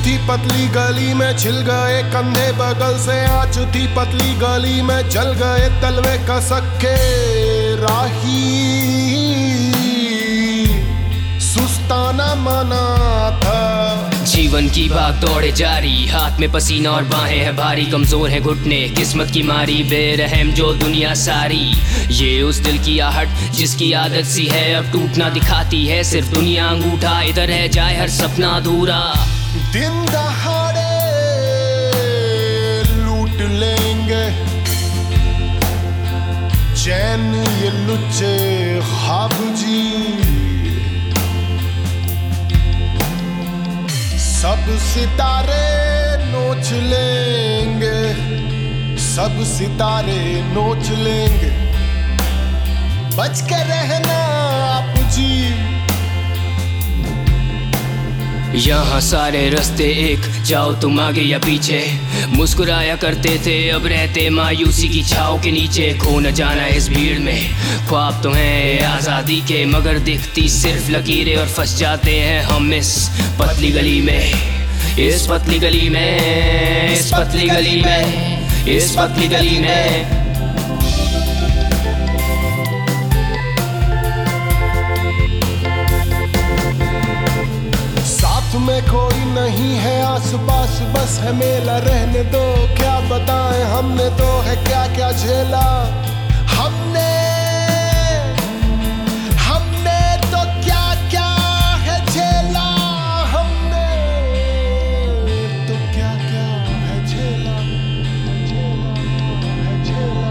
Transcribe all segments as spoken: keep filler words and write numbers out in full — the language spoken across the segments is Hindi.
थी पतली गली में छिल गए कंधे, बगल से आँच थी पतली गली में जल गए तलवे कसक के राही। सुस्ताना मना था जीवन की भाग दौड़े जारी, हाथ में पसीना और बाहें हैं भारी, कमजोर है घुटने किस्मत की मारी, बेरहम जो दुनिया सारी। ये उस दिल की आहट जिसकी आदत सी है अब टूटना दिखाती है सिर्फ दुनिया अंगूठा, इधर रह जाए हर सपना अधूरा। दिन दहाड़े लूट लेंगे चैन ये लुच्चे ख्वाब जी, सब सितारे नोच लेंगे, सब सितारे नोच लेंगे, बच के रहना आप जी। यहाँ सारे रास्ते एक, जाओ तुम आगे या पीछे, मुस्कुराया करते थे अब रहते मायूसी की छाव के नीचे। खो न जाना इस भीड़ में, ख्वाब तो हैं आज़ादी के मगर दिखती सिर्फ लकीरें, और फंस जाते हैं हम इस पतली गली में, इस पतली गली में, इस पतली गली में, इस पतली गली में। में कोई नहीं है आस पास, बस है मेला रहने दो, क्या बताएं हमने तो है क्या क्या झेला। हमने हमने तो क्या क्या है झेला, हमने तो क्या क्या है झेला, है झेला।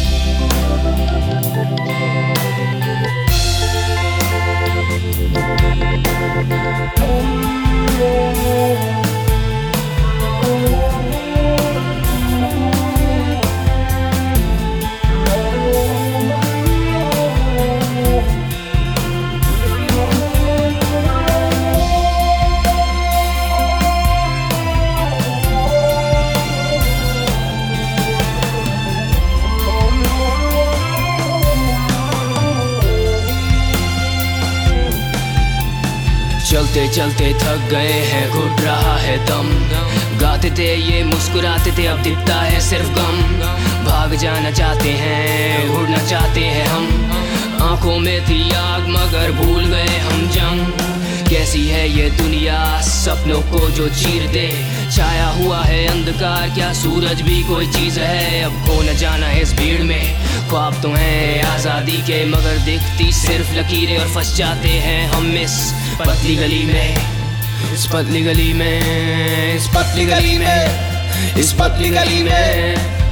चलते चलते थक गए हैं घुट रहा है दम, गाते थे ये मुस्कुराते थे अब दिखता है सिर्फ गम। भाग जाना चाहते हैं उड़ना चाहते हैं हम, आंखों में थी आग मगर भूल गए हम जंग। कैसी है ये दुनिया सपनों को जो चीर दे, छाया हुआ है अंधकार क्या सूरज भी कोई चीज है। अब खो न जाना इस भीड़ में, ख्वाब तो हैं आज़ादी के मगर दिखती सिर्फ लकीरें, और फंस जाते हैं हम इस पतली गली में, इस पतली गली में, इस पतली गली में, इस पतली गली में।